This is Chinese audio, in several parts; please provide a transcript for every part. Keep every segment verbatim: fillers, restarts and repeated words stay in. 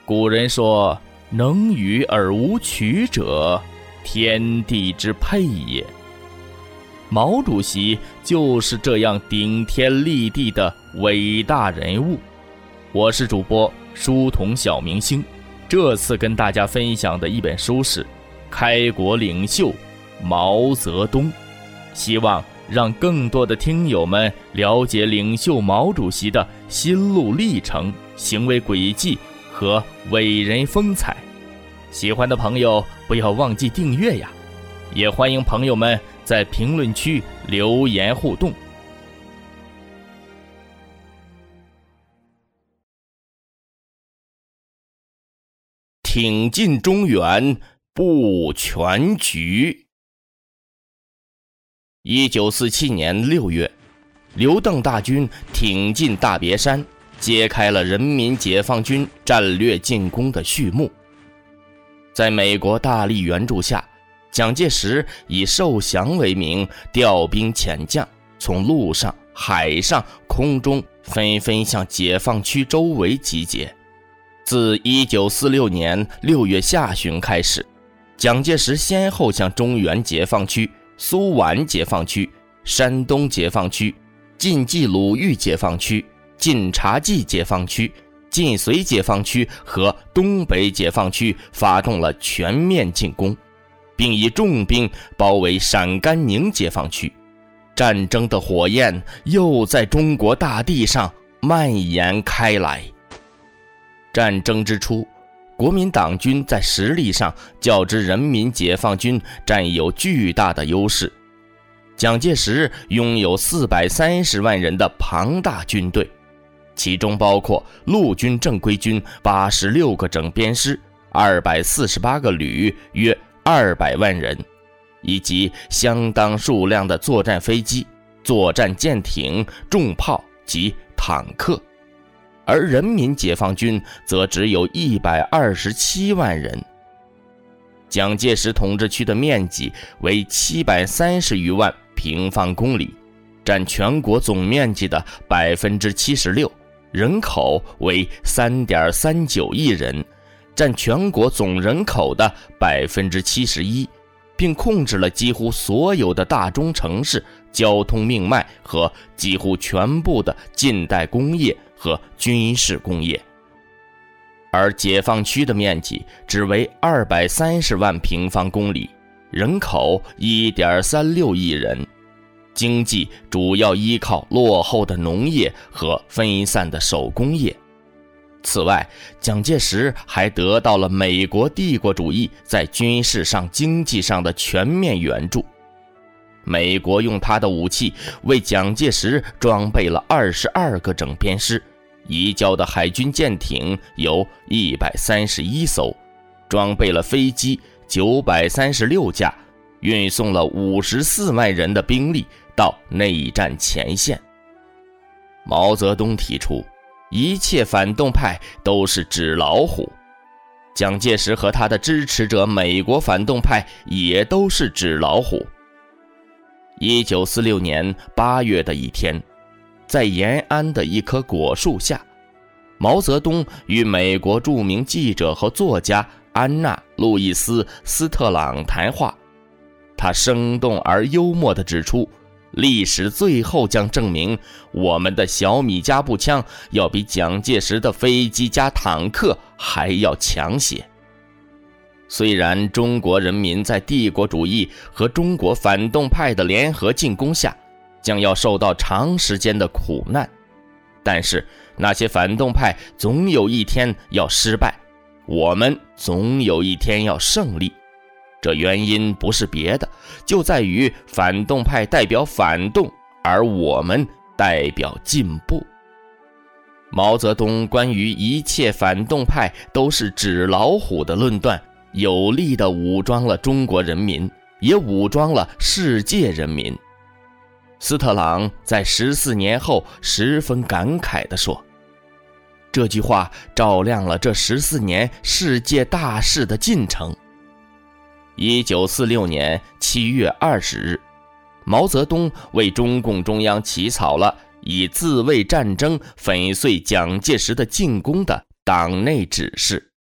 古人说，能与而无取者，天地之配也。毛主席就是这样顶天立地的伟大人物。我是主播书童小明星，这次跟大家分享的一本书是《开国领袖毛泽东》，希望让更多的听友们了解领袖毛主席的心路历程、行为轨迹和伟人风采。喜欢的朋友不要忘记订阅呀，也欢迎朋友们在评论区留言互动。挺进中原，布全局。一九四七年六月，刘邓大军挺进大别山，揭开了人民解放军战略进攻的序幕。在美国大力援助下，蒋介石以受降为名，调兵遣将，从陆上、海上、空中纷纷向解放区周围集结。自一九四六年六月下旬开始，蒋介石先后向中原解放区、苏皖解放区、山东解放区、晋冀鲁豫解放区、晋察冀解放区、晋绥解放区和东北解放区发动了全面进攻，并以重兵包围陕甘宁解放区。战争的火焰又在中国大地上蔓延开来。战争之初，国民党军在实力上较之人民解放军占有巨大的优势。蒋介石拥有四百三十万人的庞大军队，其中包括陆军正规军八十六个整编师、二百四十八个旅，约二百万人，以及相当数量的作战飞机、作战舰艇、重炮及坦克。而人民解放军则只有一百二十七万人。蒋介石统治区的面积为七百三十余万平方公里，占全国总面积的 百分之七十六， 人口为 三点三九亿人，占全国总人口的 百分之七十一， 并控制了几乎所有的大中城市、交通命脉和几乎全部的近代工业和军事工业。而解放区的面积只为二百三十万平方公里，人口 一点三六亿人，经济主要依靠落后的农业和分散的手工业。此外，蒋介石还得到了美国帝国主义在军事上、经济上的全面援助。美国用他的武器为蒋介石装备了二十二个整编师，移交的海军舰艇有一百三十一艘，装备了飞机九百三十六架，运送了五十四万人的兵力到内战前线。毛泽东提出，一切反动派都是纸老虎，蒋介石和他的支持者美国反动派也都是纸老虎。一九四六年八月的一天，在延安的一棵果树下，毛泽东与美国著名记者和作家安娜·路易斯·斯特朗谈话。他生动而幽默地指出，历史最后将证明，我们的小米加步枪要比蒋介石的飞机加坦克还要强些。虽然中国人民在帝国主义和中国反动派的联合进攻下将要受到长时间的苦难，但是那些反动派总有一天要失败，我们总有一天要胜利。这原因不是别的，就在于反动派代表反动，而我们代表进步。毛泽东关于一切反动派都是纸老虎的论断，有力地武装了中国人民，也武装了世界人民。斯特朗在十四年后十分感慨地说，这句话照亮了这十四年世界大事的进程。一九四六年七月二十日，毛泽东为中共中央起草了以自卫战争粉碎蒋介石的进攻的党内指示。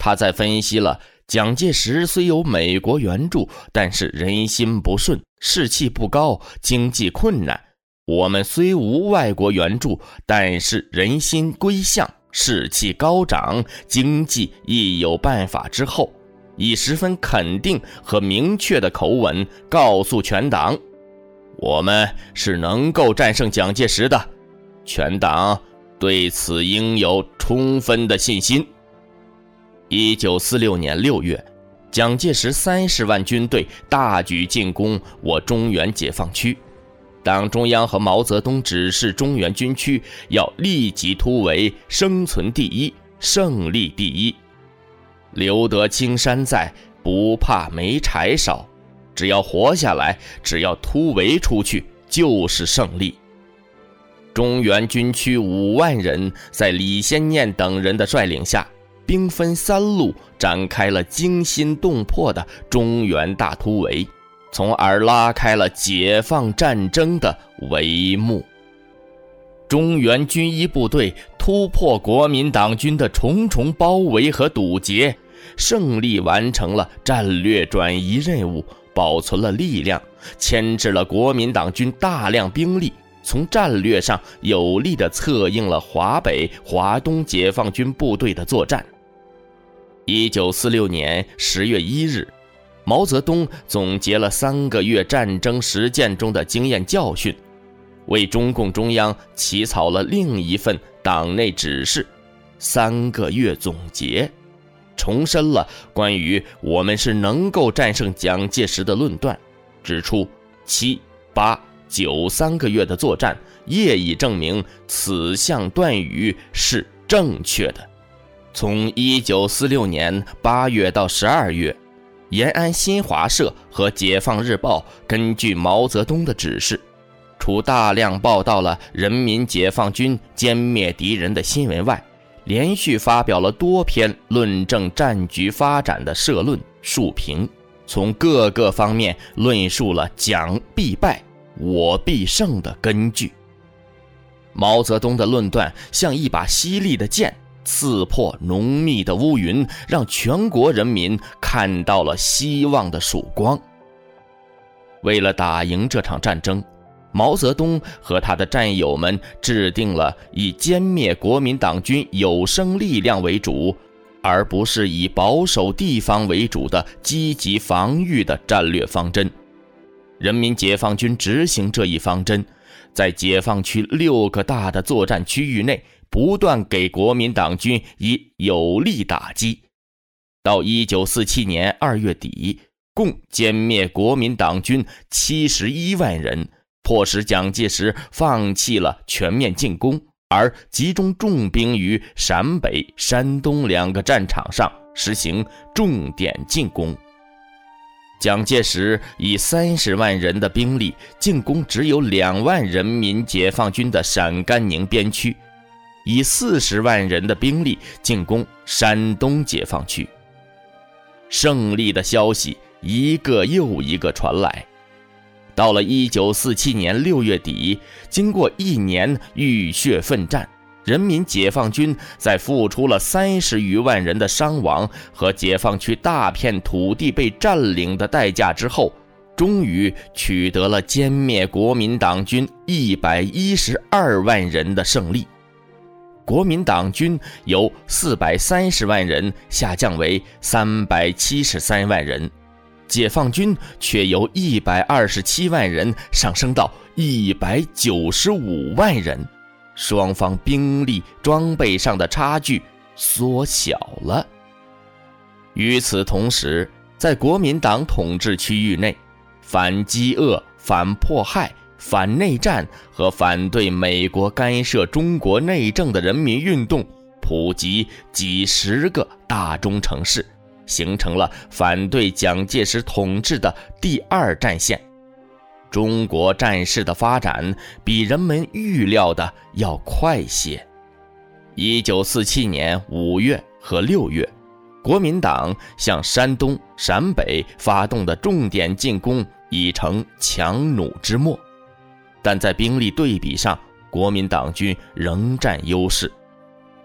他在分析了蒋介石虽有美国援助，但是人心不顺，士气不高，经济困难。我们虽无外国援助，但是人心归向，士气高涨，经济亦有办法之后，以十分肯定和明确的口吻告诉全党，我们是能够战胜蒋介石的，全党对此应有充分的信心。一九四六年六月，蒋介石三十万军队大举进攻我中原解放区。党中央和毛泽东指示中原军区要立即突围，生存第一，胜利第一。留得青山在，不怕没柴烧，只要活下来，只要突围出去，就是胜利。中原军区五万人在李先念等人的率领下，兵分三路展开了惊心动魄的中原大突围，从而拉开了解放战争的帷幕。中原军医部队突破国民党军的重重包围和堵截，胜利完成了战略转移任务，保存了力量，牵制了国民党军大量兵力，从战略上有力地策应了华北、华东解放军部队的作战。一九四六年十月一日，毛泽东总结了三个月战争实践中的经验教训，为中共中央起草了另一份党内指示三个月总结，重申了关于我们是能够战胜蒋介石的论断，指出七、八、九三个月的作战业已证明此项断语是正确的。从一九四六年八月到十二月，延安新华社和解放日报根据毛泽东的指示，除大量报道了人民解放军歼灭敌人的新闻外，连续发表了多篇论证战局发展的社论述评，从各个方面论述了蒋必败、我必胜的根据。毛泽东的论断像一把犀利的剑，刺破浓密的乌云，让全国人民看到了希望的曙光。为了打赢这场战争，毛泽东和他的战友们制定了以歼灭国民党军有生力量为主，而不是以保守地方为主的积极防御的战略方针。人民解放军执行这一方针，在解放区六个大的作战区域内不断给国民党军以有力打击。到一九四七年二月底，共歼灭国民党军七十一万人，迫使蒋介石放弃了全面进攻，而集中重兵于陕北、山东两个战场上实行重点进攻。蒋介石以三十万人的兵力进攻只有两万人民解放军的陕甘宁边区，以四十万人的兵力进攻山东解放区。胜利的消息一个又一个传来。到了一九四七年六月底，经过一年浴血奋战，人民解放军在付出了三十余万人的伤亡和解放区大片土地被占领的代价之后，终于取得了歼灭国民党军一百一十二万人的胜利。国民党军由四百三十万人下降为三百七十三万人，解放军却由一百二十七万人上升到一百九十五万人，双方兵力装备上的差距缩小了。与此同时，在国民党统治区域内，反饥饿、反迫害、反内战和反对美国干涉中国内政的人民运动普及几十个大中城市，形成了反对蒋介石统治的第二战线。中国战事的发展比人们预料的要快些。一九四七年五月和六月，国民党向山东、陕北发动的重点进攻已成强弩之末，但在兵力对比上，国民党军仍占优势。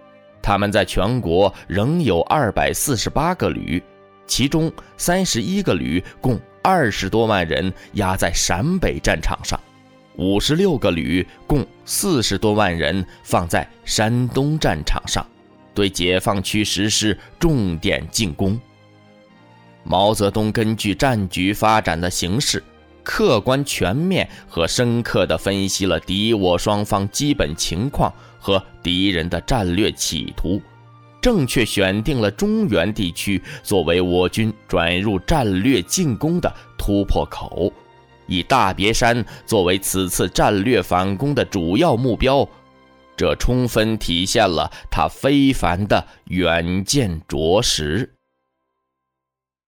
他们在全国仍有二百四十八个旅，其中三十一个旅共二十多万人压在陕北战场上，五十六个旅共四十多万人放在山东战场上，对解放区实施重点进攻。毛泽东根据战局发展的形势，客观全面和深刻地分析了敌我双方基本情况和敌人的战略企图，正确选定了中原地区作为我军转入战略进攻的突破口，以大别山作为此次战略反攻的主要目标，这充分体现了他非凡的远见卓识。